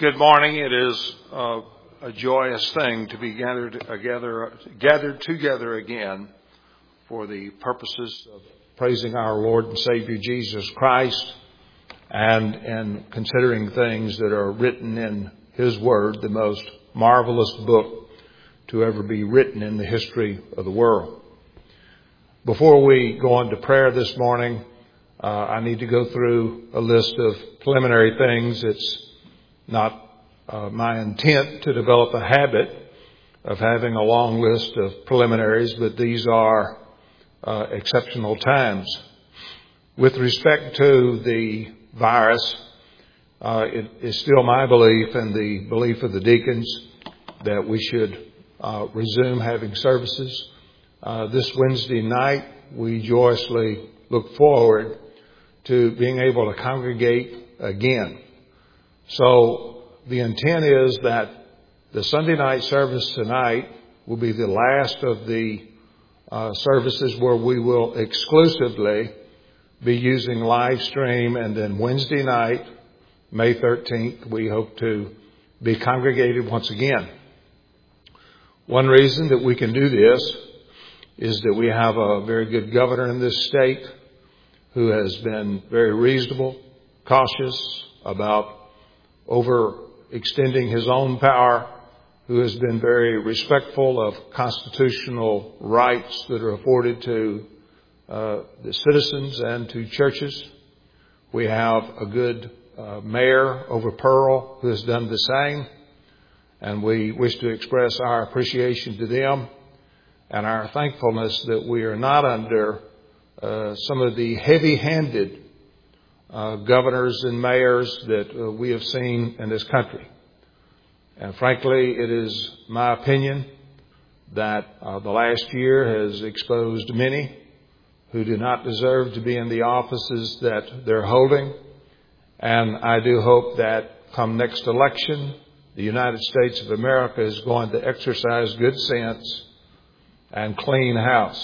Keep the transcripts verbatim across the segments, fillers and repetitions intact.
Good morning. It is uh, a joyous thing to be gathered together, gathered together again for the purposes of praising our Lord and Savior Jesus Christ and, and considering things that are written in His Word, the most marvelous book to ever be written in the history of the world. Before we go on to prayer this morning, uh, I need to go through a list of preliminary things. It's not uh, my intent to develop a habit of having a long list of preliminaries, but these are uh, exceptional times. With respect to the virus, uh, it is still my belief and the belief of the deacons that we should uh, resume having services. Uh, this Wednesday night, we joyously look forward to being able to congregate again. So the intent is that the Sunday night service tonight will be the last of the uh, services where we will exclusively be using live stream. And then Wednesday night, May thirteenth, we hope to be congregated once again. One reason that we can do this is that we have a very good governor in this state who has been very reasonable, cautious about overextending his own power, who has been very respectful of constitutional rights that are afforded to uh, the citizens and to churches. We have a good uh, mayor over Pearl who has done the same, and we wish to express our appreciation to them and our thankfulness that we are not under uh, some of the heavy-handed Uh, governors and mayors that uh, we have seen in this country. And frankly, it is my opinion that uh, the last year has exposed many who do not deserve to be in the offices that they're holding. And I do hope that come next election, the United States of America is going to exercise good sense and clean house.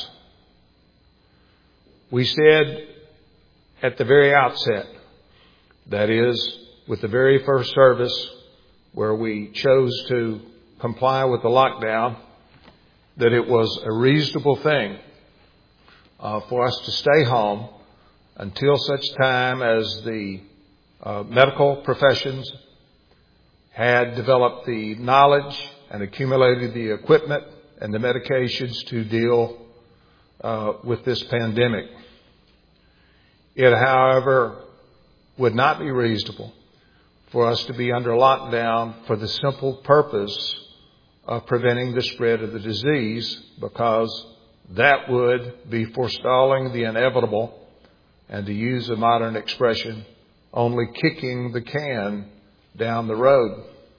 We said at the very outset, that is, with the very first service where we chose to comply with the lockdown, that it was a reasonable thing uh, for us to stay home until such time as the uh, medical professions had developed the knowledge and accumulated the equipment and the medications to deal uh, with this pandemic. It, however, would not be reasonable for us to be under lockdown for the simple purpose of preventing the spread of the disease, because that would be forestalling the inevitable, and to use a modern expression, only kicking the can down the road.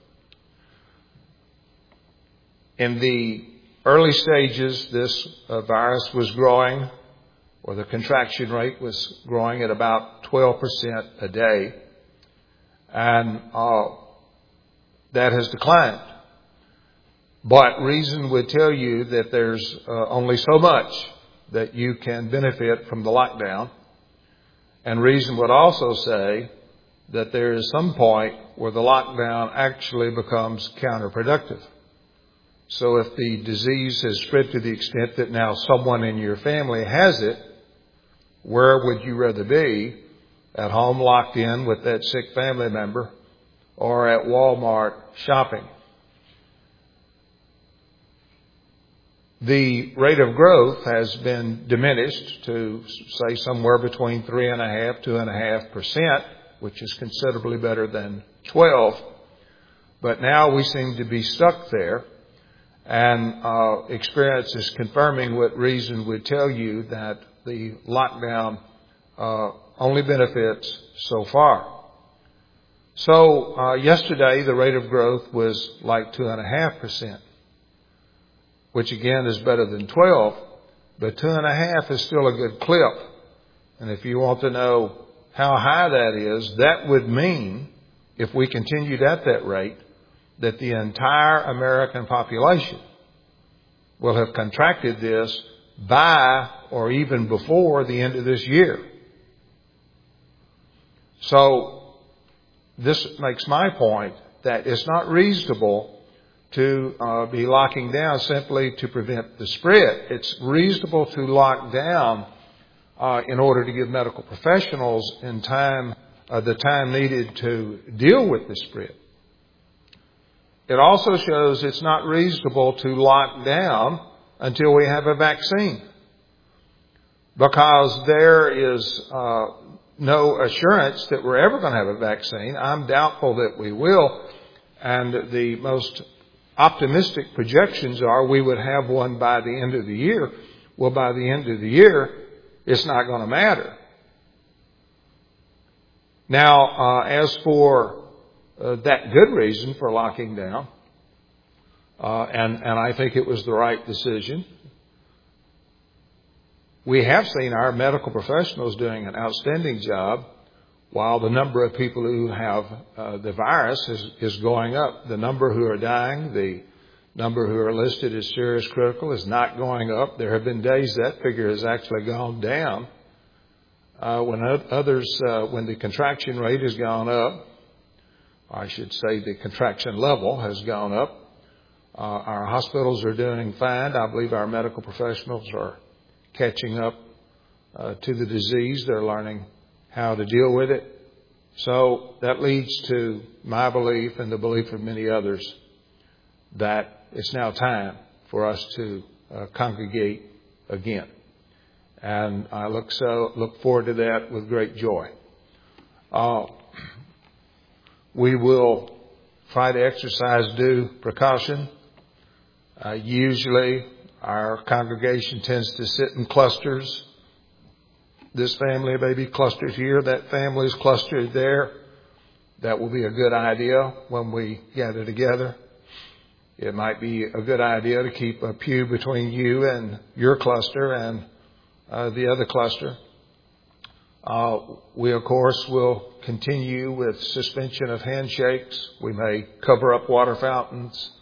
In the early stages, this uh, virus was growing, or the contraction rate was growing at about twelve percent a day. And uh, that has declined. But reason would tell you that there's uh, only so much that you can benefit from the lockdown. And reason would also say that there is some point where the lockdown actually becomes counterproductive. So if the disease has spread to the extent that now someone in your family has it, where would you rather be? At home locked in with that sick family member, or at Walmart shopping? The rate of growth has been diminished to, say, somewhere between three and a half, two and a half percent, which is considerably better than twelve. But now we seem to be stuck there, and uh, experience is confirming what reason would tell you, that the lockdown uh, only benefits so far. So uh, yesterday the rate of growth was like two and a half percent, which again is better than twelve, but two and a half is still a good clip. And if you want to know how high that is, that would mean, if we continued at that rate, that the entire American population will have contracted this by or even before the end of this year. So this makes my point that it's not reasonable to uh, be locking down simply to prevent the spread. It's reasonable to lock down uh, in order to give medical professionals in time uh, the time needed to deal with the spread. It also shows it's not reasonable to lock down until we have a vaccine, because there is uh, no assurance that we're ever going to have a vaccine. I'm doubtful that we will, and the most optimistic projections are we would have one by the end of the year. Well, by the end of the year, it's not going to matter. Now, uh, as for uh, that good reason for locking down, uh, and, and I think it was the right decision, we have seen our medical professionals doing an outstanding job while the number of people who have uh, the virus is, is going up. The number who are dying, the number who are listed as serious critical is not going up. There have been days that figure has actually gone down. Uh, when others, uh, when the contraction rate has gone up, I should say the contraction level has gone up. Uh, our hospitals are doing fine. I believe our medical professionals are catching up uh, to the disease. They're learning how to deal with it. So that leads to my belief and the belief of many others that it's now time for us to uh, congregate again. And I look so look forward to that with great joy. Uh, we will try to exercise due precaution. Uh, usually our congregation tends to sit in clusters. This family may be clustered here. That family is clustered there. That will be a good idea when we gather together. It might be a good idea to keep a pew between you and your cluster and uh, the other cluster. Uh, we, of course, will continue with suspension of handshakes. We may cover up water fountains.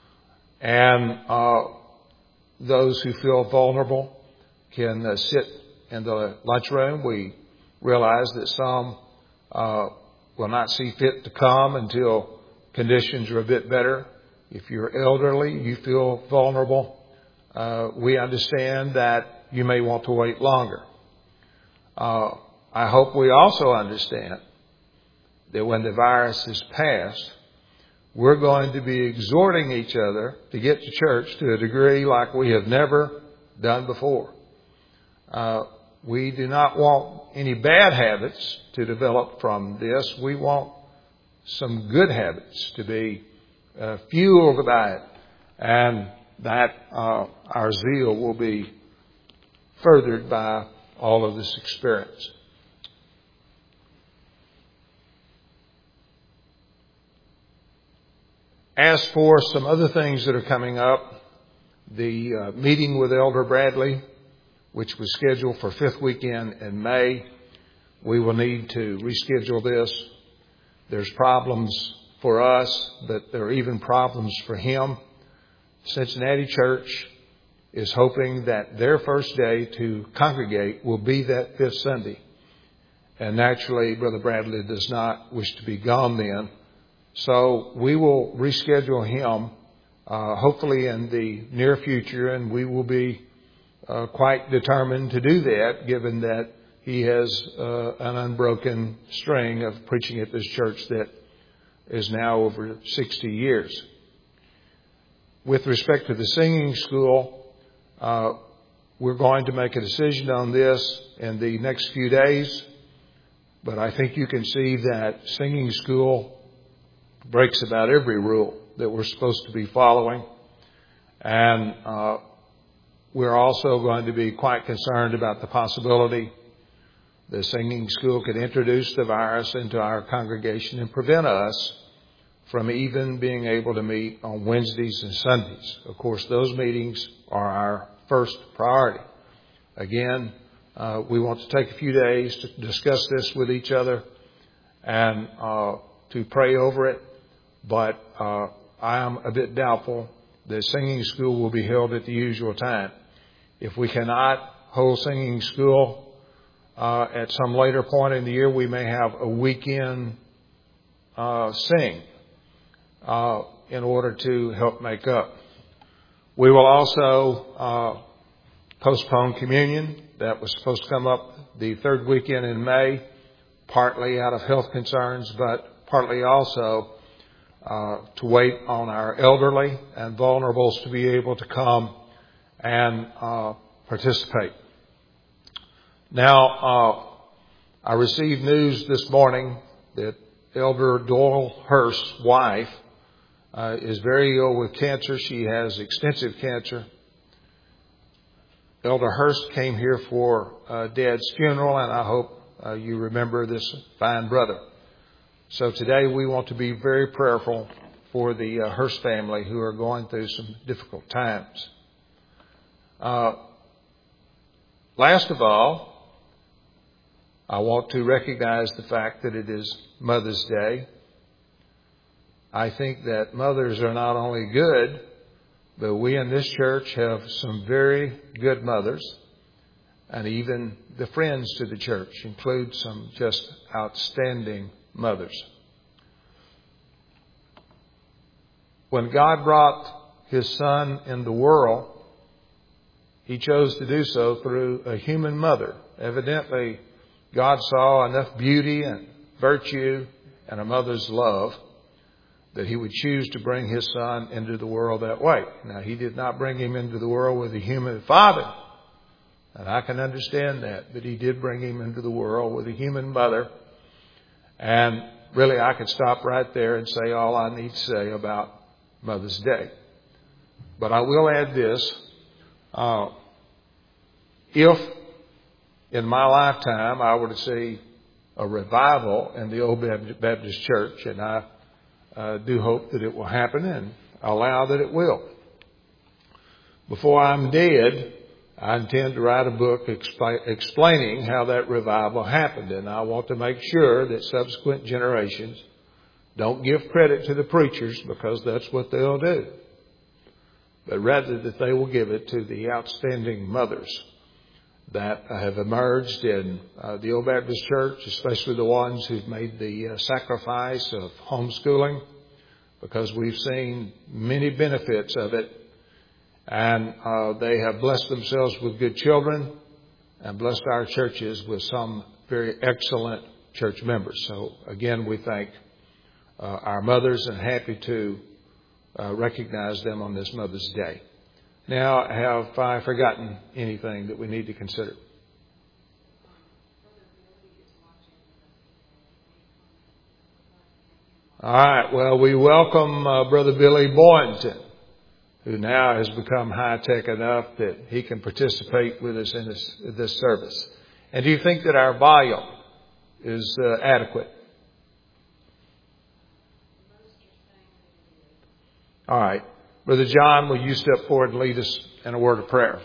And uh, those who feel vulnerable can uh, sit in the lunchroom. We realize that some uh, will not see fit to come until conditions are a bit better. If you're elderly, you feel vulnerable, uh, we understand that you may want to wait longer. Uh, I hope we also understand that when the virus is past, we're going to be exhorting each other to get to church to a degree like we have never done before. Uh, we do not want any bad habits to develop from this. We want some good habits to be uh, fueled by it, and that uh, our zeal will be furthered by all of this experience. As for some other things that are coming up, the uh, meeting with Elder Bradley, which was scheduled for fifth weekend in May, we will need to reschedule this. There's problems for us, but there are even problems for him. Cincinnati Church is hoping that their first day to congregate will be that fifth Sunday. And naturally, Brother Bradley does not wish to be gone then. So we will reschedule him, uh, hopefully in the near future, and we will be uh, quite determined to do that, given that he has uh, an unbroken string of preaching at this church that is now over sixty years. With respect to the singing school, uh, we're going to make a decision on this in the next few days, but I think you can see that singing school breaks about every rule that we're supposed to be following. And uh, we're also going to be quite concerned about the possibility the singing school could introduce the virus into our congregation and prevent us from even being able to meet on Wednesdays and Sundays. Of course, those meetings are our first priority. Again, uh, we want to take a few days to discuss this with each other and uh, to pray over it. But uh, I am a bit doubtful that singing school will be held at the usual time. If we cannot hold singing school uh, at some later point in the year, we may have a weekend uh, sing. uh, in order to help make up. We will also uh, postpone communion. That was supposed to come up the third weekend in May, partly out of health concerns, but partly also uh, to wait on our elderly and vulnerables to be able to come and uh, participate. Now, uh, I received news this morning that Elder Doyle Hurst's wife uh, is very ill with cancer. She has extensive cancer. Elder Hurst came here for uh, Dad's funeral, and I hope uh, you remember this fine brother. So today we want to be very prayerful for the uh, Hurst family who are going through some difficult times. Uh, last of all, I want to recognize the fact that it is Mother's Day. I think that mothers are not only good, but we in this church have some very good mothers, and even the friends to the church include some just outstanding mothers. When God brought His Son in the world, He chose to do so through a human mother. Evidently, God saw enough beauty and virtue and a mother's love that He would choose to bring His Son into the world that way. Now, He did not bring Him into the world with a human father, and I can understand that, but He did bring Him into the world with a human mother. And really, I could stop right there and say all I need to say about Mother's Day. But I will add this. Uh, if in my lifetime I were to see a revival in the Old Baptist Church, and I uh, do hope that it will happen and allow that it will, before I'm dead, I intend to write a book expl- explaining how that revival happened. And I want to make sure that subsequent generations don't give credit to the preachers, because that's what they'll do, but rather that they will give it to the outstanding mothers that have emerged in uh, the Old Baptist Church, especially the ones who've made the uh, sacrifice of homeschooling, because we've seen many benefits of it. And uh, they have blessed themselves with good children and blessed our churches with some very excellent church members. So again, we thank uh, our mothers and happy to uh, recognize them on this Mother's Day. Now, have I forgotten anything that we need to consider? All right. Well, we welcome uh, Brother Billy Boynton, who now has become high-tech enough that he can participate with us in this, this service. And do you think that our volume is uh, adequate? All right. Brother John, will you step forward and lead us in a word of prayer?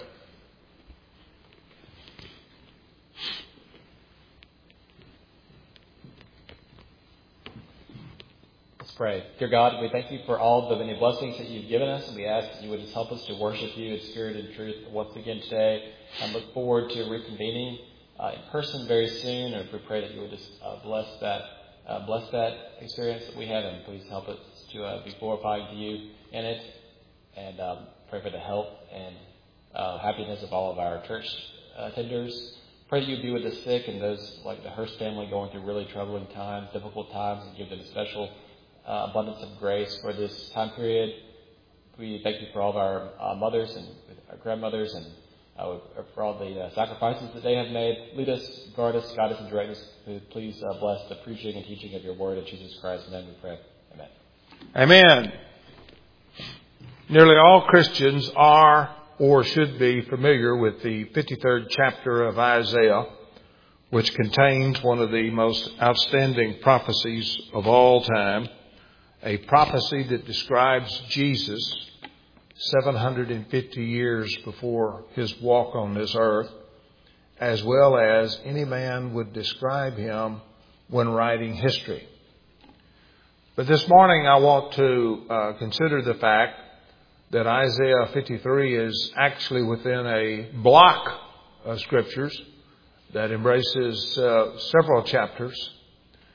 Let's pray. Dear God, we thank you for all the many blessings that you've given us, and we ask that you would just help us to worship you in spirit and truth once again today, and look forward to reconvening uh, in person very soon. And we pray that you would just uh, bless that uh, bless that experience that we have, and please help us to uh, be glorifying to you in it, and um, pray for the health and uh, happiness of all of our church uh, attenders. Pray that you be with the sick and those like the Hurst family going through really troubling times, difficult times, and give them a special Uh, abundance of grace for this time period. We thank you for all of our uh, mothers and our grandmothers, and uh, for all the uh, sacrifices that they have made. Lead us, guard us, guide us, and direct us. Please uh, bless the preaching and teaching of your word in Jesus Christ. And then we pray. Amen. Amen. Nearly all Christians are or should be familiar with the fifty-third chapter of Isaiah, which contains one of the most outstanding prophecies of all time. A prophecy that describes Jesus seven hundred fifty years before his walk on this earth, as well as any man would describe him when writing history. But this morning I want to uh, consider the fact that Isaiah fifty-three is actually within a block of scriptures that embraces uh, several chapters.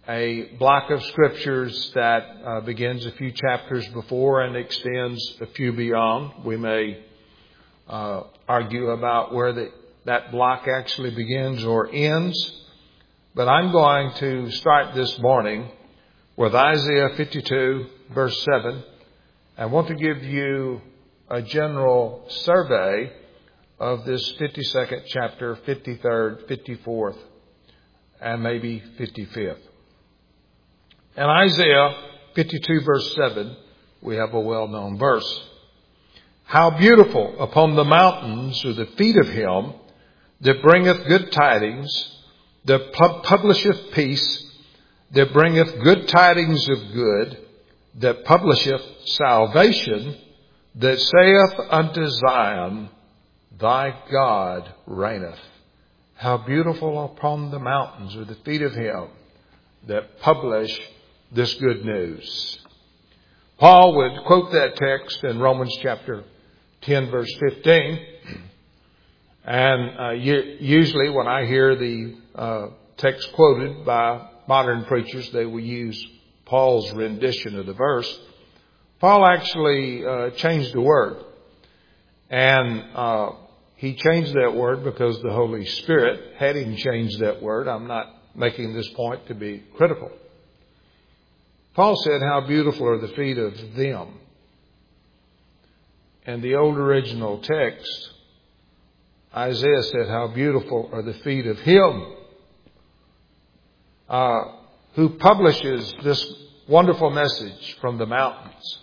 a block of scriptures that uh, begins a few chapters before and extends a few beyond. We may uh, argue about where the, that block actually begins or ends. But I'm going to start this morning with Isaiah fifty-two, verse seven. I want to give you a general survey of this fifty-second chapter, fifty-third, fifty-fourth, and maybe fifty-fifth. In Isaiah fifty-two, verse seven, we have a well-known verse. How beautiful upon the mountains are the feet of him that bringeth good tidings, that publisheth peace, that bringeth good tidings of good, that publisheth salvation, that saith unto Zion, thy God reigneth. How beautiful upon the mountains are the feet of him that publish this good news. Paul would quote that text in Romans chapter ten, verse fifteen. And uh, usually when I hear the uh, text quoted by modern preachers, they will use Paul's rendition of the verse. Paul actually uh, changed the word. And uh, he changed that word because the Holy Spirit had him change that word. I'm not making this point to be critical. Paul said, how beautiful are the feet of them. In the old original text, Isaiah said, how beautiful are the feet of him uh, who publishes this wonderful message from the mountains.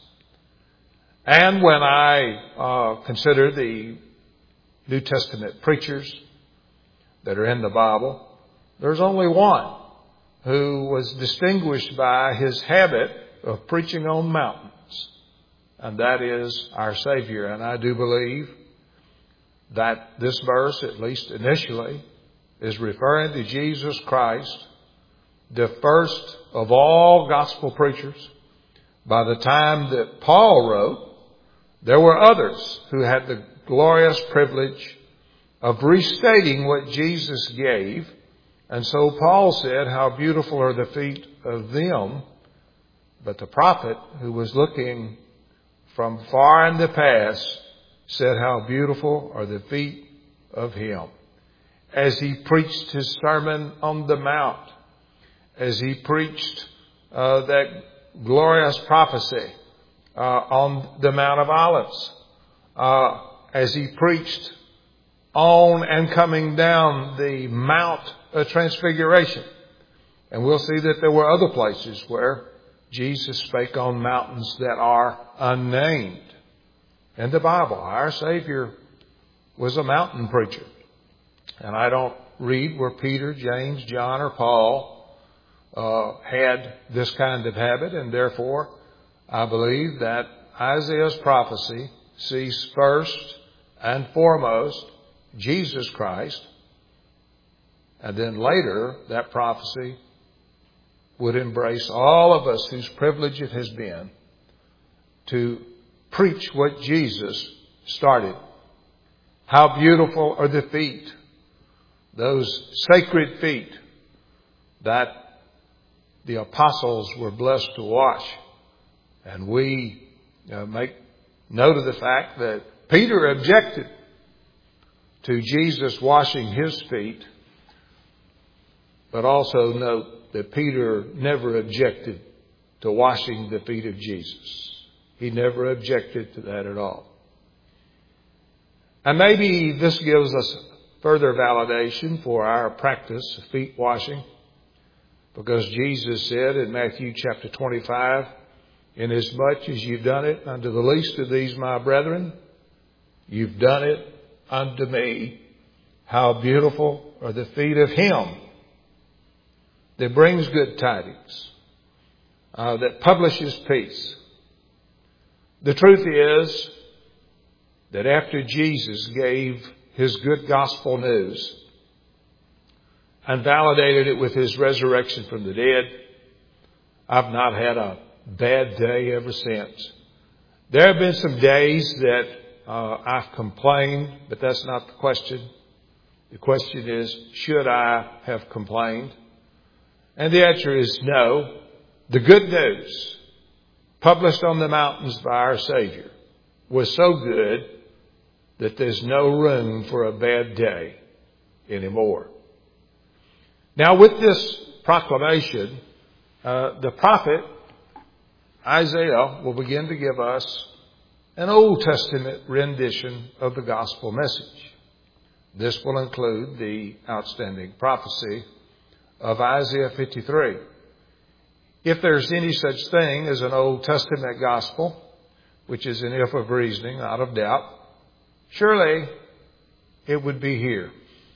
And when I uh, consider the New Testament preachers that are in the Bible, there's only one who was distinguished by his habit of preaching on mountains, and that is our Savior. And I do believe that this verse, at least initially, is referring to Jesus Christ, the first of all gospel preachers. By the time that Paul wrote, there were others who had the glorious privilege of restating what Jesus gave. And so Paul said, how beautiful are the feet of them. But the prophet, who was looking from far in the past, said, how beautiful are the feet of him. As he preached his sermon on the mount, as he preached uh, that glorious prophecy uh, on the Mount of Olives, uh, as he preached on and coming down the Mount of Transfiguration. And we'll see that there were other places where Jesus spake on mountains that are unnamed in the Bible. Our Savior was a mountain preacher. And I don't read where Peter, James, John, or Paul uh, had this kind of habit. And therefore, I believe that Isaiah's prophecy sees first and foremost Jesus Christ. And then later, that prophecy would embrace all of us whose privilege it has been to preach what Jesus started. How beautiful are the feet, those sacred feet that the apostles were blessed to wash. And we uh, make note of the fact that Peter objected to Jesus washing his feet, but also note that Peter never objected to washing the feet of Jesus. He never objected to that at all. And maybe this gives us further validation for our practice of feet washing, because Jesus said in Matthew chapter twenty-five, inasmuch as you've done it unto the least of these my brethren, you've done it unto me. How beautiful are the feet of him that brings good tidings, uh, that publishes peace. The truth is that after Jesus gave his good gospel news and validated it with his resurrection from the dead, I've not had a bad day ever since. There have been some days that uh, I've complained, but that's not the question. The question is, should I have complained? And the answer is no. The good news published on the mountains by our Savior was so good that there's no room for a bad day anymore. Now, with this proclamation, uh, the prophet Isaiah will begin to give us an Old Testament rendition of the gospel message. This will include the outstanding prophecy of Isaiah fifty-three. If there's any such thing as an Old Testament gospel, which is an if of reasoning, not of doubt, surely it would be here.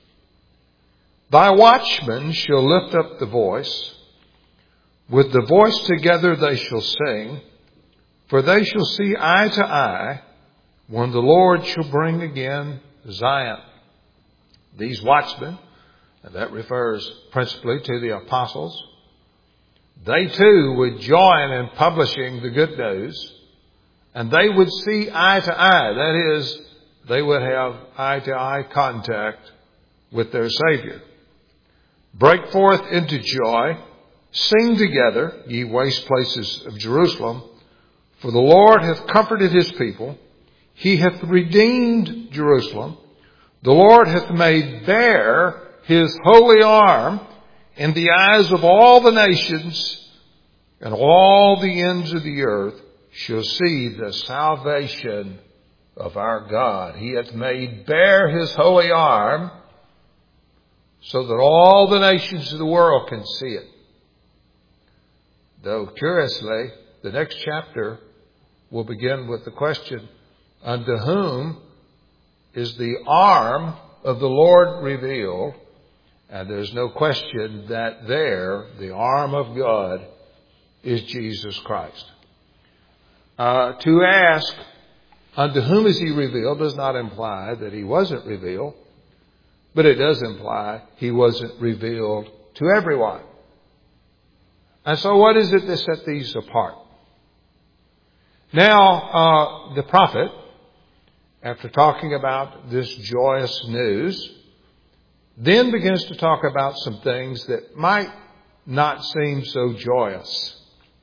Thy watchmen shall lift up the voice. With the voice together they shall sing. For they shall see eye to eye when the Lord shall bring again Zion. These watchmen, and that refers principally to the apostles, they too would join in publishing the good news, and they would see eye to eye. That is, they would have eye to eye contact with their Savior. Break forth into joy. Sing together, ye waste places of Jerusalem. For the Lord hath comforted his people. He hath redeemed Jerusalem. The Lord hath made bare his holy arm in the eyes of all the nations, and all the ends of the earth shall see the salvation of our God. He hath made bare his holy arm so that all the nations of the world can see it. Though curiously, the next chapter will begin with the question, unto whom is the arm of the Lord revealed? And there's no question that there, the arm of God is Jesus Christ. Uh, to ask, unto whom is he revealed, does not imply that he wasn't revealed, but it does imply he wasn't revealed to everyone. And so what is it that set these apart? Now, uh, the prophet, after talking about this joyous news, then begins to talk about some things that might not seem so joyous.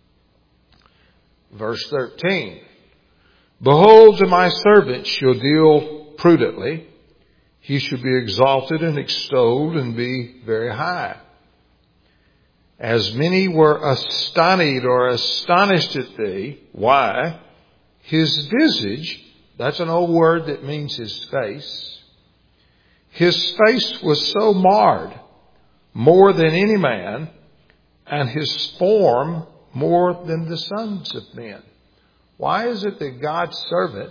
Verse thirteen, behold, to my servant shall deal prudently. He shall be exalted and extolled and be very high. As many were astonished or astonished at thee. Why? His visage, that's an old word that means his face. His face was so marred, more than any man, and his form more than the sons of men. Why is it that God's servant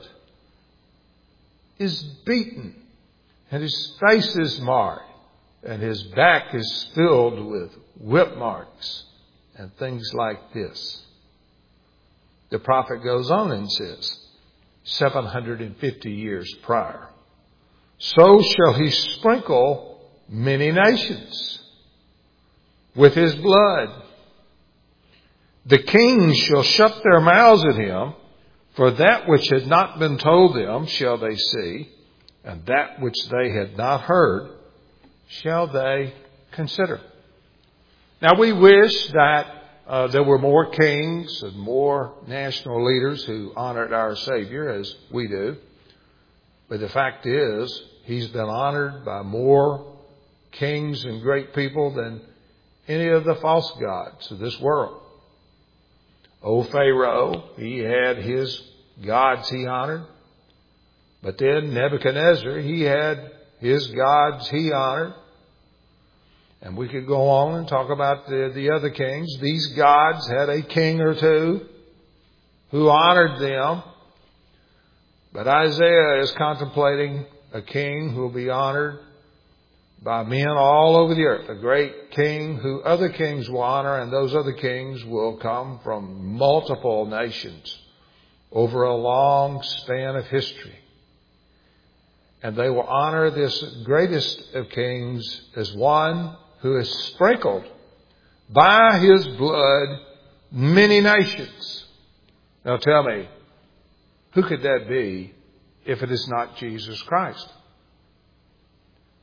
is beaten, and his face is marred, and his back is filled with whip marks and things like this? The prophet goes on and says, seven hundred fifty years prior, so shall he sprinkle many nations with his blood. The kings shall shut their mouths at him, for that which had not been told them shall they see, and that which they had not heard shall they consider. Now we wish that uh, there were more kings and more national leaders who honored our Savior as we do. But the fact is, he's been honored by more kings and great people than any of the false gods of this world. Old Pharaoh, he had his gods he honored. But then Nebuchadnezzar, he had his gods he honored. And we could go on and talk about the, the other kings. These gods had a king or two who honored them. But Isaiah is contemplating a king who will be honored by men all over the earth. A great king who other kings will honor, and those other kings will come from multiple nations over a long span of history. And they will honor this greatest of kings as one who has sprinkled by his blood many nations. Now tell me, who could that be if it is not Jesus Christ?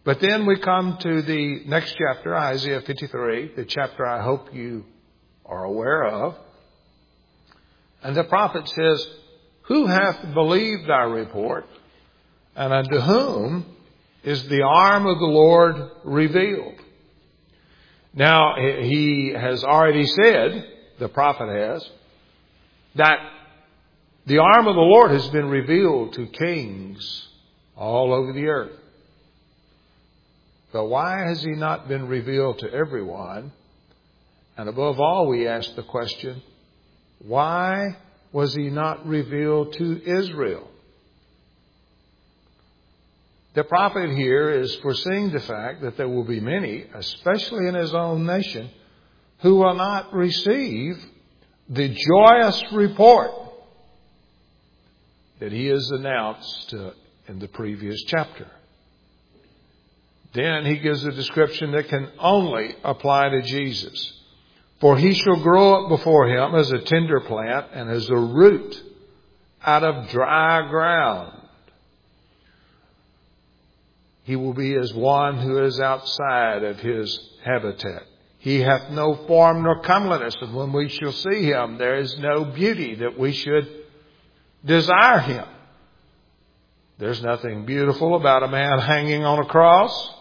But then we come to the next chapter, Isaiah fifty-three, the chapter I hope you are aware of. And the prophet says, who hath believed our report, and unto whom is the arm of the Lord revealed? Now, he has already said, the prophet has, that the arm of the Lord has been revealed to kings all over the earth. But why has he not been revealed to everyone? And above all, we ask the question, why was he not revealed to Israel? The prophet here is foreseeing the fact that there will be many, especially in his own nation, who will not receive the joyous report that he has announced uh, in the previous chapter. Then he gives a description that can only apply to Jesus. For he shall grow up before him as a tender plant and as a root out of dry ground. He will be as one who is outside of his habitat. He hath no form nor comeliness, and when we shall see him, there is no beauty that we should desire him. There's nothing beautiful about a man hanging on a cross.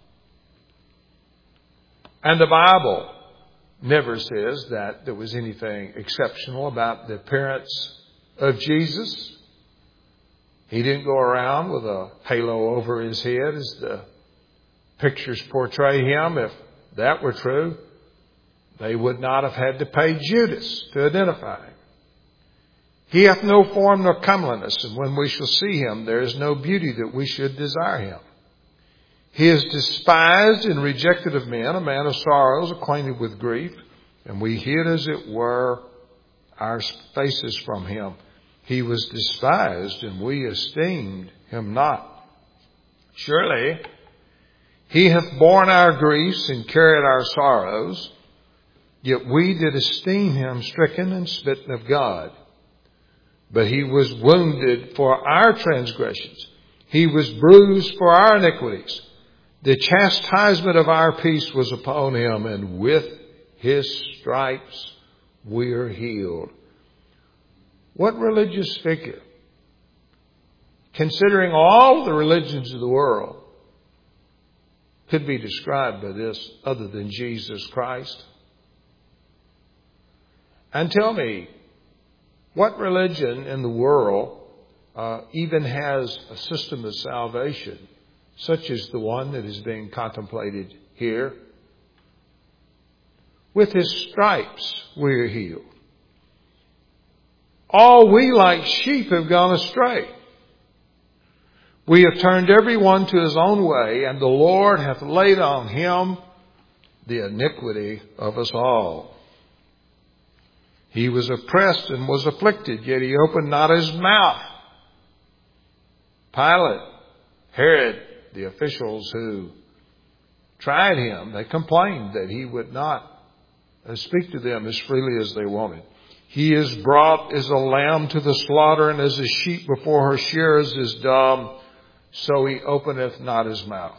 And the Bible never says that there was anything exceptional about the appearance of Jesus. He didn't go around with a halo over his head as the pictures portray him. If that were true, they would not have had to pay Judas to identify him. He hath no form nor comeliness, and when we shall see him, there is no beauty that we should desire him. He is despised and rejected of men, a man of sorrows, acquainted with grief, and we hid, as it were, our faces from him. He was despised, and we esteemed him not. Surely he hath borne our griefs and carried our sorrows, yet we did esteem him stricken and smitten of God. But he was wounded for our transgressions. He was bruised for our iniquities. The chastisement of our peace was upon him, and with his stripes we are healed. What religious figure, considering all the religions of the world, could be described by this other than Jesus Christ? And tell me, what religion in the world uh, even has a system of salvation such as the one that is being contemplated here? With his stripes we are healed. All we like sheep have gone astray. We have turned every one to his own way, and the Lord hath laid on him the iniquity of us all. He was oppressed and was afflicted, yet he opened not his mouth. Pilate, Herod, the officials who tried him, they complained that he would not speak to them as freely as they wanted. He is brought as a lamb to the slaughter, and as a sheep before her shearers is dumb, so he openeth not his mouth.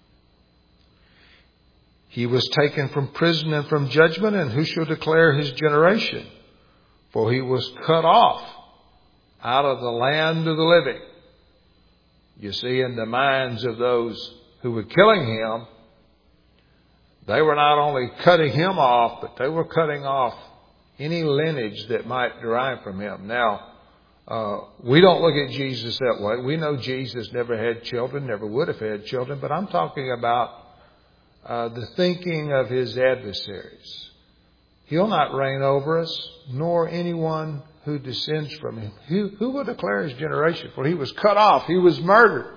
He was taken from prison and from judgment, and who shall declare his generation? For he was cut off out of the land of the living. You see, in the minds of those who were killing him, they were not only cutting him off, but they were cutting off any lineage that might derive from him. Now, uh, we don't look at Jesus that way. We know Jesus never had children, never would have had children, but I'm talking about uh, the thinking of his adversaries. He'll not reign over us, nor anyone who descends from him. Who, who will declare his generation? For he was cut off. He was murdered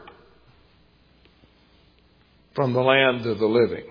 from the land of the living.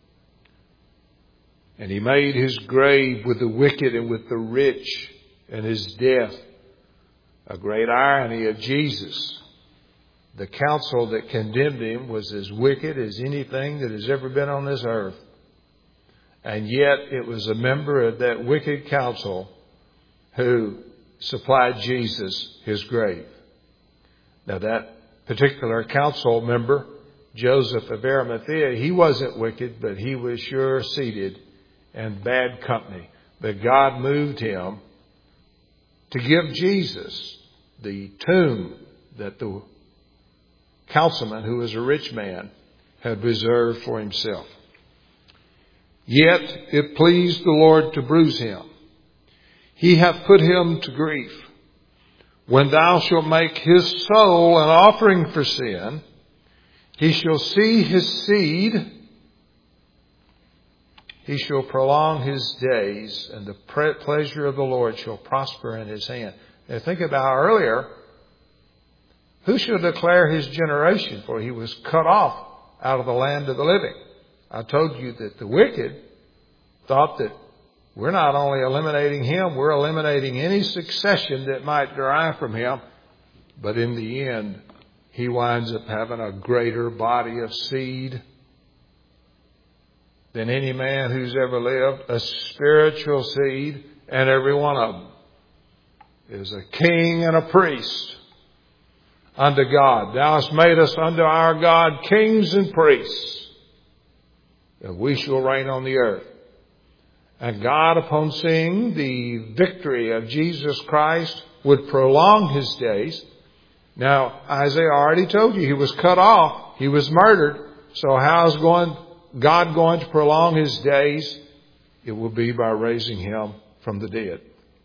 And he made his grave with the wicked and with the rich, and his death a great irony of Jesus. The council that condemned him was as wicked as anything that has ever been on this earth. And yet it was a member of that wicked council who supplied Jesus his grave. Now that particular council member, Joseph of Arimathea, he wasn't wicked, but he was sure seated in bad company. But God moved him to give Jesus the tomb that the councilman, who was a rich man, had reserved for himself. Yet it pleased the Lord to bruise him. He hath put him to grief. When thou shalt make his soul an offering for sin, he shall see his seed. He shall prolong his days, and the pleasure of the Lord shall prosper in his hand. Now think about earlier, who shall declare his generation? For he was cut off out of the land of the living. I told you that the wicked thought that we're not only eliminating him, we're eliminating any succession that might derive from him. But in the end, he winds up having a greater body of seed than any man who's ever lived, a spiritual seed, and every one of them is a king and a priest unto God. Thou hast made us unto our God kings and priests, that we shall reign on the earth. And God, upon seeing the victory of Jesus Christ, would prolong his days. Now, Isaiah already told you he was cut off. He was murdered. So how's going, God going to prolong his days? It will be by raising him from the dead.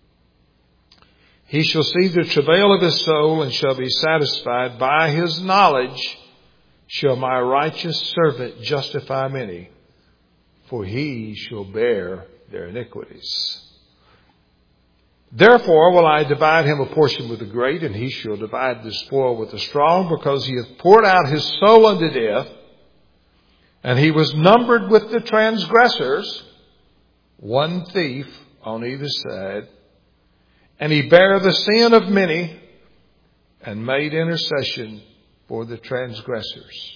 He shall see the travail of his soul and shall be satisfied. By his knowledge shall my righteous servant justify many, for he shall bear their iniquities. Therefore will I divide him a portion with the great, and he shall divide the spoil with the strong, because he hath poured out his soul unto death, and he was numbered with the transgressors, one thief on either side. And he bare the sin of many, and made intercession for the transgressors.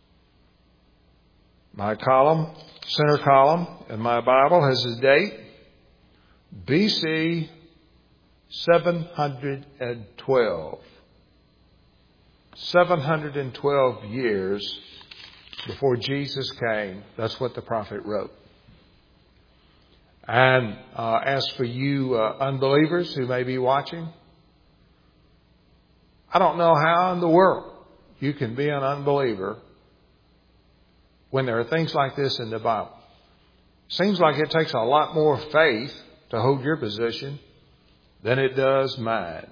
My column, center column in my Bible has a date, B C seven hundred twelve. seven hundred twelve years before Jesus came. That's what the prophet wrote. And uh, as for you uh, unbelievers who may be watching, I don't know how in the world you can be an unbeliever when there are things like this in the Bible. Seems like it takes a lot more faith to hold your position than it does mine.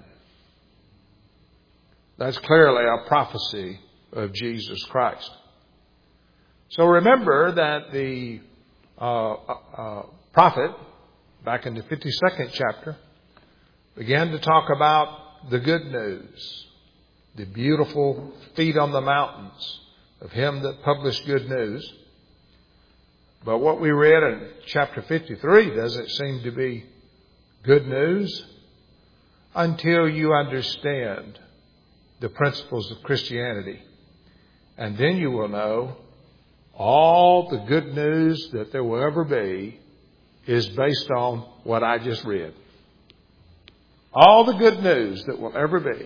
That's clearly a prophecy of Jesus Christ. So remember that the uh, uh, prophet, back in the fifty-second chapter, began to talk about the good news, the beautiful feet on the mountains of him that published good news. But what we read in chapter fifty-three doesn't seem to be good news until you understand the principles of Christianity. And then you will know all the good news that there will ever be is based on what I just read. All the good news that will ever be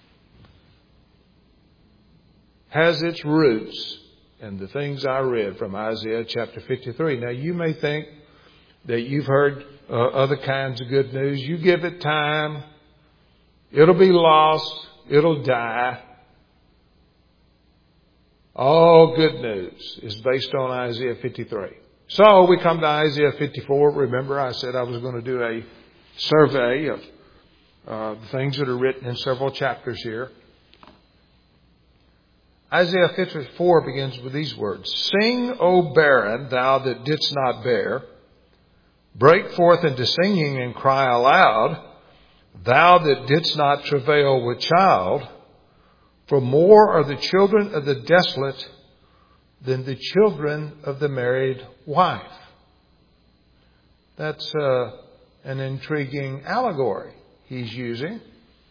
has its roots in the things I read from Isaiah chapter fifty-three. Now, you may think that you've heard uh, other kinds of good news. You give it time, it'll be lost, it'll die. All good news is based on Isaiah fifty-three. So we come to Isaiah fifty-four. Remember, I said I was going to do a survey of uh, the things that are written in several chapters here. Isaiah fifty-four begins with these words. Sing, O barren, thou that didst not bear. Break forth into singing and cry aloud, thou that didst not travail with child. For more are the children of the desolate than the children of the married wife. That's uh, an intriguing allegory he's using.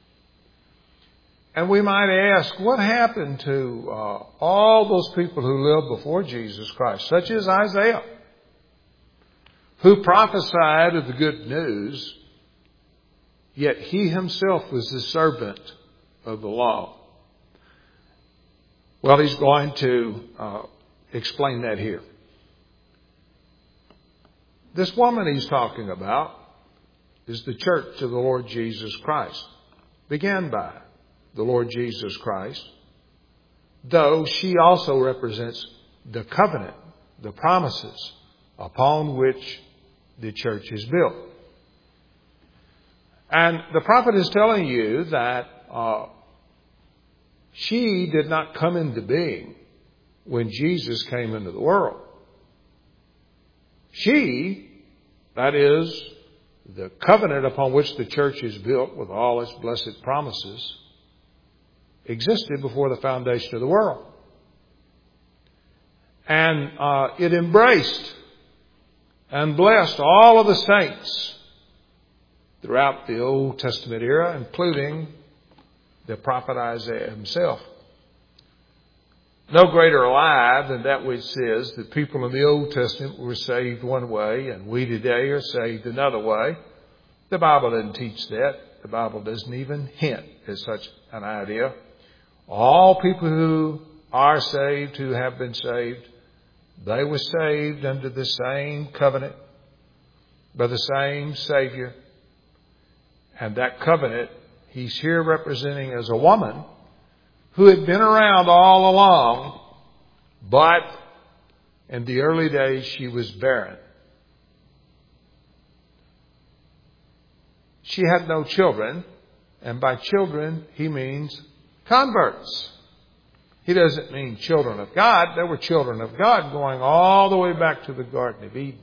And we might ask, what happened to uh, all those people who lived before Jesus Christ, such as Isaiah, who prophesied of the good news, yet he himself was the servant of the law? Well, he's going to uh, explain that here. This woman he's talking about is the church of the Lord Jesus Christ, began by the Lord Jesus Christ, though she also represents the covenant, the promises upon which the church is built. And the prophet is telling you that uh, she did not come into being when Jesus came into the world. She, that is, the covenant upon which the church is built with all its blessed promises, existed before the foundation of the world. And uh, it embraced and blessed all of the saints throughout the Old Testament era, including the prophet Isaiah himself. No greater lie than that which says that people in the Old Testament were saved one way and we today are saved another way. The Bible doesn't teach that. The Bible doesn't even hint at such an idea. All people who are saved, who have been saved, they were saved under the same covenant by the same Savior. And that covenant, he's here representing as a woman who had been around all along, but in the early days she was barren. She had no children, and by children he means converts. He doesn't mean children of God. There were children of God going all the way back to the Garden of Eden.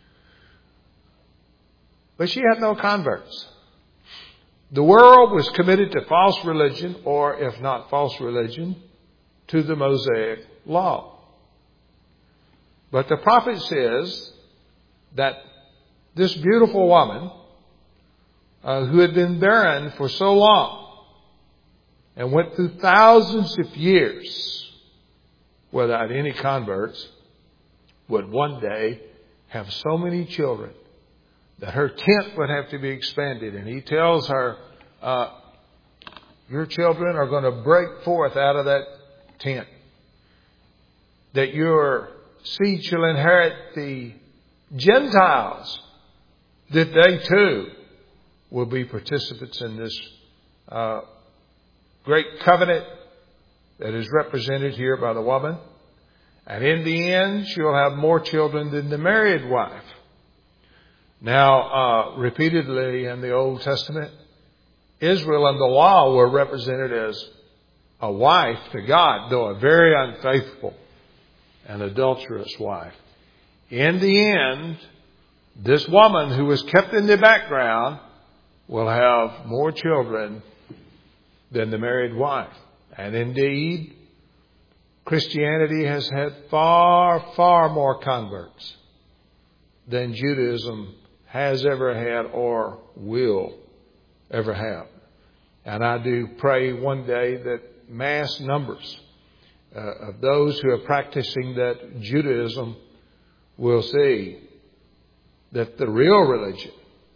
But she had no converts. The world was committed to false religion, or if not false religion, to the Mosaic law. But the prophet says that this beautiful woman, uh, who had been barren for so long, and went through thousands of years without any converts, would one day have so many children that her tent would have to be expanded. And he tells her, uh, your children are going to break forth out of that tent. That your seed shall inherit the Gentiles. That they too will be participants in this uh, great covenant that is represented here by the woman. And in the end, she'll have more children than the married wife. Now, uh, repeatedly in the Old Testament, Israel and the law were represented as a wife to God, though a very unfaithful and adulterous wife. In the end, this woman who was kept in the background will have more children than the married wife. And indeed, Christianity has had far, far more converts than Judaism has ever had or will ever have. And I do pray one day that mass numbers uh, of those who are practicing that Judaism will see that the real religion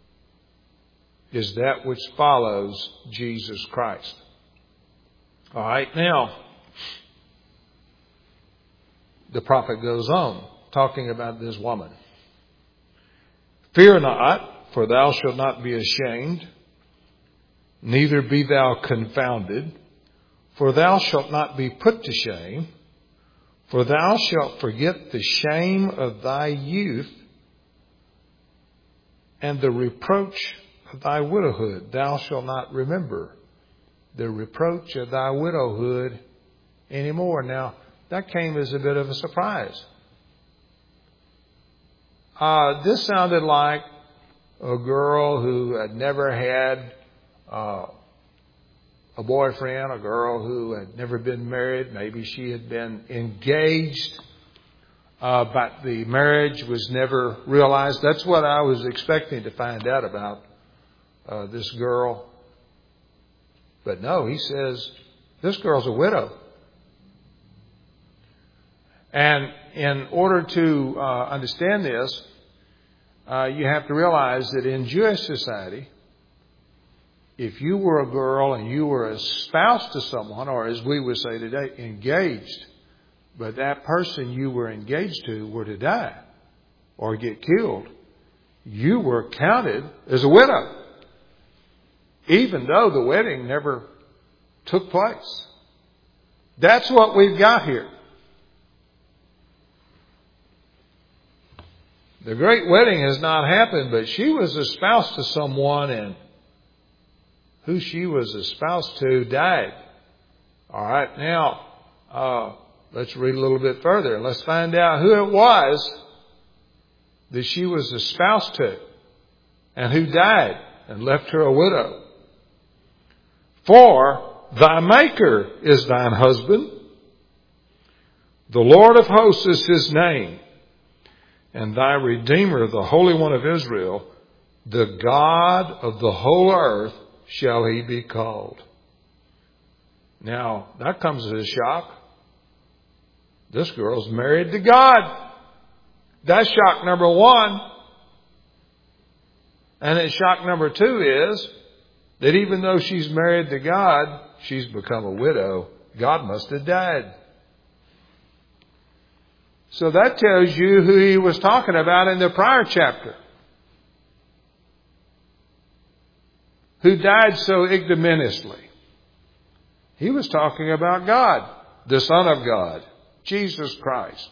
is that which follows Jesus Christ. All right, now, the prophet goes on talking about this woman. Fear not, for thou shalt not be ashamed, neither be thou confounded, for thou shalt not be put to shame, for thou shalt forget the shame of thy youth and the reproach of thy widowhood. Thou shalt not remember the reproach of thy widowhood anymore. Now, that came as a bit of a surprise. Uh, this sounded like a girl who had never had uh, a boyfriend, a girl who had never been married. Maybe she had been engaged, uh, but the marriage was never realized. That's what I was expecting to find out about uh, this girl. But no, he says, this girl's a widow. And in order to uh, understand this, uh, you have to realize that in Jewish society, if you were a girl and you were espoused to someone, or as we would say today, engaged, but that person you were engaged to were to die or get killed, you were counted as a widow, even though the wedding never took place. That's what we've got here. The great wedding has not happened, but she was espoused to someone, and who she was espoused to died. All right, now uh, let's read a little bit further and let's find out who it was that she was espoused to and who died and left her a widow. For thy Maker is thine husband, the Lord of hosts is his name, and thy Redeemer, the Holy One of Israel, the God of the whole earth, shall he be called. Now, that comes as a shock. This girl's married to God. That's shock number one. And then shock number two is that even though she's married to God, she's become a widow. God must have died. So that tells you who he was talking about in the prior chapter, who died so ignominiously. He was talking about God, the Son of God, Jesus Christ.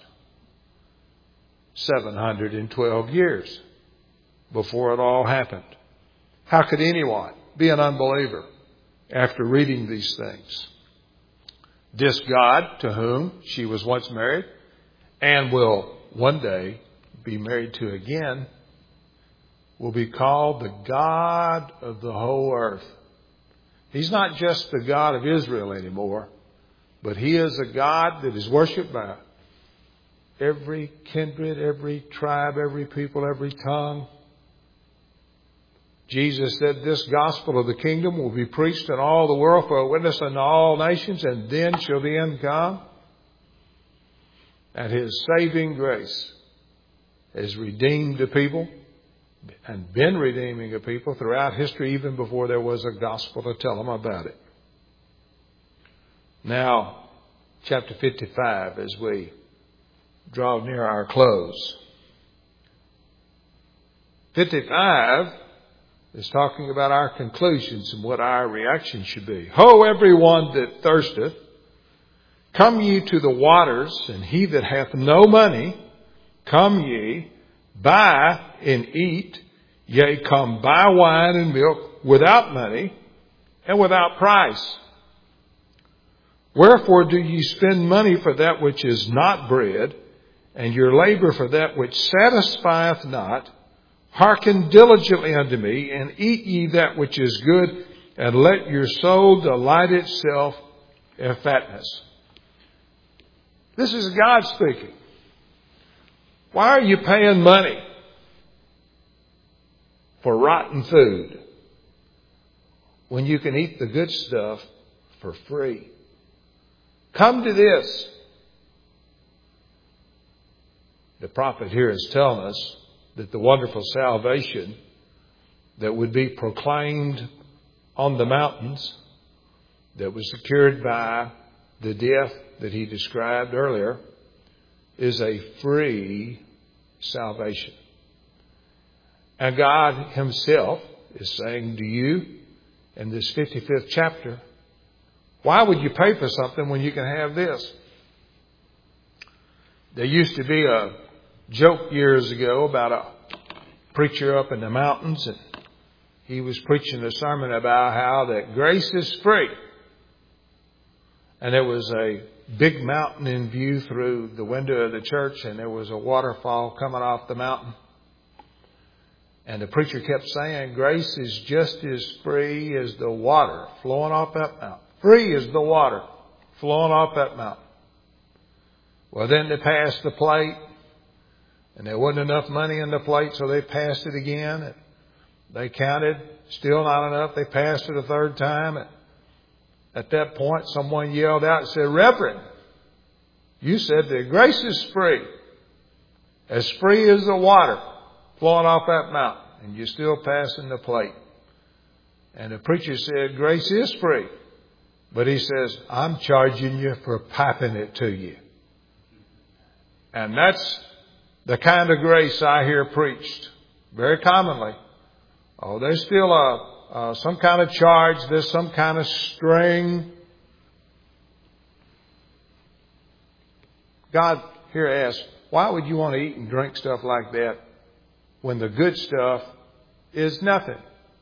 seven hundred twelve years before it all happened. How could anyone be an unbeliever after reading these things? This God to whom she was once married and will one day be married to again will be called the God of the whole earth. He's not just the God of Israel anymore, but he is a God that is worshipped by every kindred, every tribe, every people, every tongue. Jesus said this gospel of the kingdom will be preached in all the world for a witness unto all nations, and then shall the end come. And his saving grace has redeemed the people and been redeeming the people throughout history, even before there was a gospel to tell them about it. Now, chapter fifty-five, as we draw near our close. fifty-five is talking about our conclusions and what our reaction should be. Ho, everyone that thirsteth, come ye to the waters, and he that hath no money, come ye, buy and eat, yea, come buy wine and milk without money and without price. Wherefore do ye spend money for that which is not bread, and your labor for that which satisfieth not? Hearken diligently unto me, and eat ye that which is good, and let your soul delight itself in fatness. This is God speaking. Why are you paying money for rotten food when you can eat the good stuff for free? Come to this. The prophet here is telling us that the wonderful salvation that would be proclaimed on the mountains, that was secured by the death that he described earlier, is a free salvation. And God himself is saying to you in this fifty-fifth chapter, why would you pay for something when you can have this? There used to be a joke years ago about a preacher up in the mountains, and he was preaching a sermon about how that grace is free. And there was a big mountain in view through the window of the church, and there was a waterfall coming off the mountain. And the preacher kept saying, grace is just as free as the water flowing off that mountain. Free as the water flowing off that mountain. Well, then they passed the plate, and there wasn't enough money in the plate, so they passed it again. And they counted, still not enough. They passed it a third time. And at that point, someone yelled out and said, Reverend, you said that grace is free, as free as the water flowing off that mountain, and you're still passing the plate. And the preacher said, grace is free. But he says, I'm charging you for piping it to you. And that's the kind of grace I hear preached very commonly. Oh, there's still a, uh, some kind of charge. There's some kind of string. God here asks, why would you want to eat and drink stuff like that when the good stuff is nothing?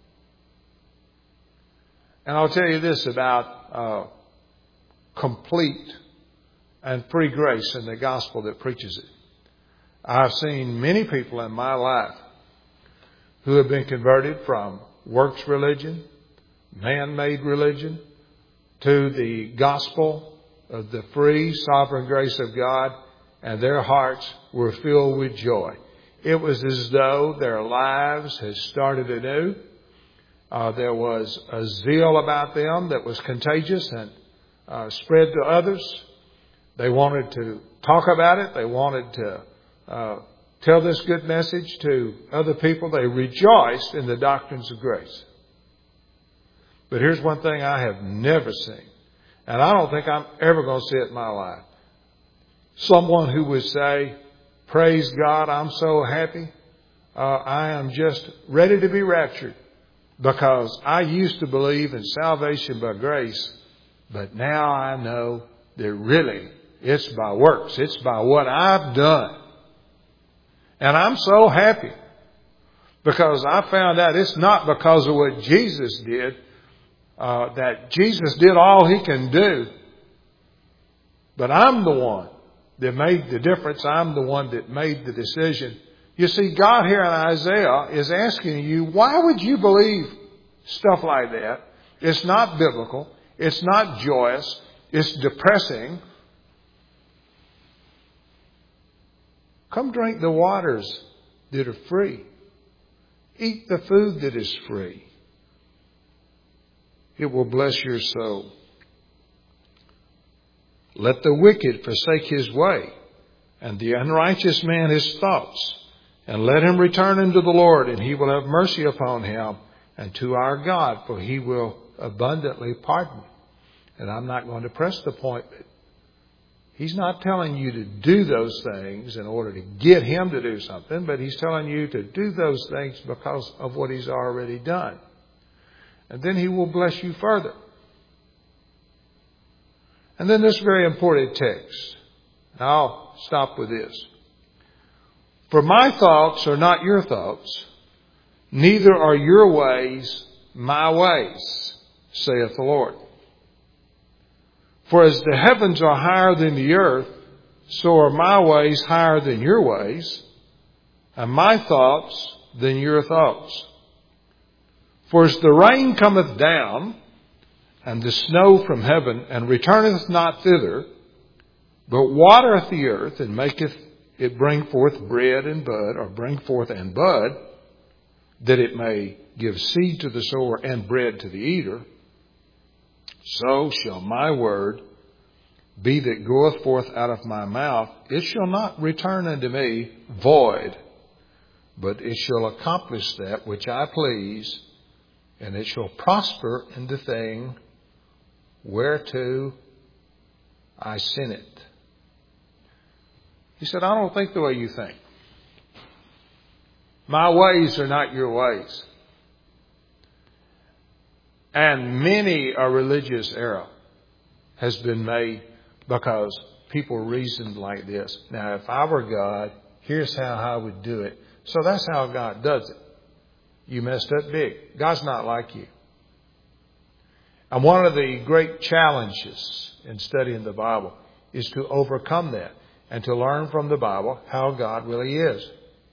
And I'll tell you this about uh, complete and free grace in the gospel that preaches it. I've seen many people in my life who have been converted from works religion, man-made religion, to the gospel of the free, sovereign grace of God, and their hearts were filled with joy. It was as though their lives had started anew. Uh, there was a zeal about them that was contagious and uh, spread to others. They wanted to talk about it. They wanted to uh, tell this good message to other people. They rejoiced in the doctrines of grace. But here's one thing I have never seen, and I don't think I'm ever going to see it in my life. Someone who would say, praise God, I'm so happy. Uh, I am just ready to be raptured because I used to believe in salvation by grace, but now I know that really it's by works. It's by what I've done. And I'm so happy because I found out it's not because of what Jesus did, uh, that Jesus did all he can do, but I'm the one that made the difference. I'm the one that made the decision. You see, God here in Isaiah is asking you, why would you believe stuff like that? It's not biblical. It's not joyous. It's depressing. Come drink the waters that are free. Eat the food that is free. It will bless your soul. Let the wicked forsake his way, and the unrighteous man his thoughts, and let him return unto the Lord, and he will have mercy upon him, and to our God, for he will abundantly pardon. And I'm not going to press the point, but he's not telling you to do those things in order to get him to do something, but he's telling you to do those things because of what he's already done. And then he will bless you further. And then this very important text. Now I'll stop with this. For my thoughts are not your thoughts, neither are your ways my ways, saith the Lord. For as the heavens are higher than the earth, so are my ways higher than your ways, and my thoughts than your thoughts. For as the rain cometh down, and the snow from heaven, and returneth not thither, but watereth the earth, and maketh it bring forth bread and bud, or bring forth and bud, that it may give seed to the sower and bread to the eater, so shall my word be that goeth forth out of my mouth. It shall not return unto me void, but it shall accomplish that which I please, and it shall prosper in the thing whereto I sent it. He said, I don't think the way you think. My ways are not your ways. And many a religious error has been made because people reasoned like this. Now, if I were God, here's how I would do it. So that's how God does it. You messed up big. God's not like you. And one of the great challenges in studying the Bible is to overcome that and to learn from the Bible how God really is.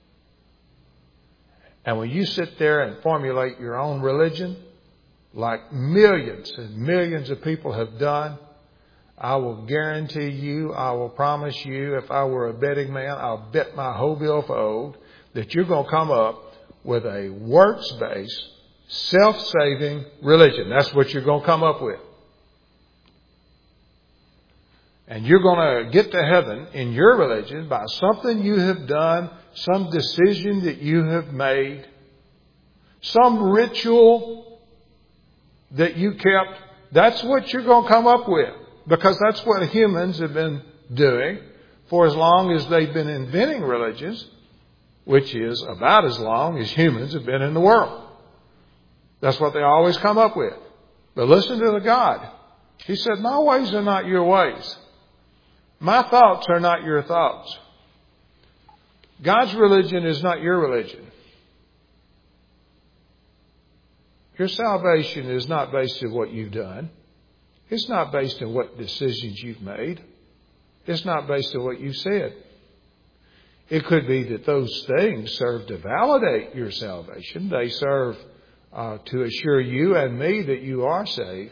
And when you sit there and formulate your own religion, like millions and millions of people have done, I will guarantee you, I will promise you, if I were a betting man, I'll bet my whole bill for old that you're going to come up with a works-based, self-saving religion. That's what you're going to come up with. And you're going to get to heaven in your religion by something you have done, some decision that you have made, some ritual that you kept, that's what you're going to come up with. Because that's what humans have been doing for as long as they've been inventing religions, which is about as long as humans have been in the world. That's what they always come up with. But listen to the God. He said, my ways are not your ways. My thoughts are not your thoughts. God's religion is not your religion. Your salvation is not based on what you've done. It's not based on what decisions you've made. It's not based on what you said. It could be that those things serve to validate your salvation. They serve uh, to assure you and me that you are saved.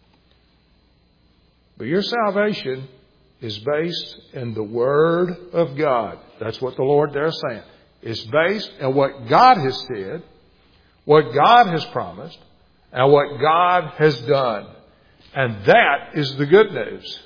But your salvation is based in the Word of God. That's what the Lord there is saying. It's based on what God has said, what God has promised, and what God has done. And that is the good news.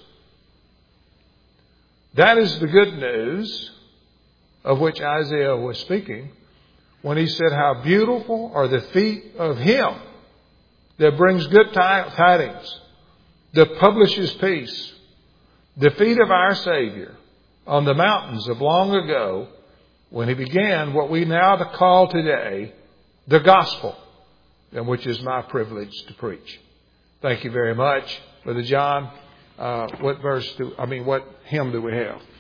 That is the good news of which Isaiah was speaking when he said, how beautiful are the feet of Him that brings good tidings, that publishes peace. The feet of our Savior on the mountains of long ago when He began what we now call today the gospel, and which is my privilege to preach. Thank you very much. Brother John, uh, what verse do, I mean, what hymn do we have?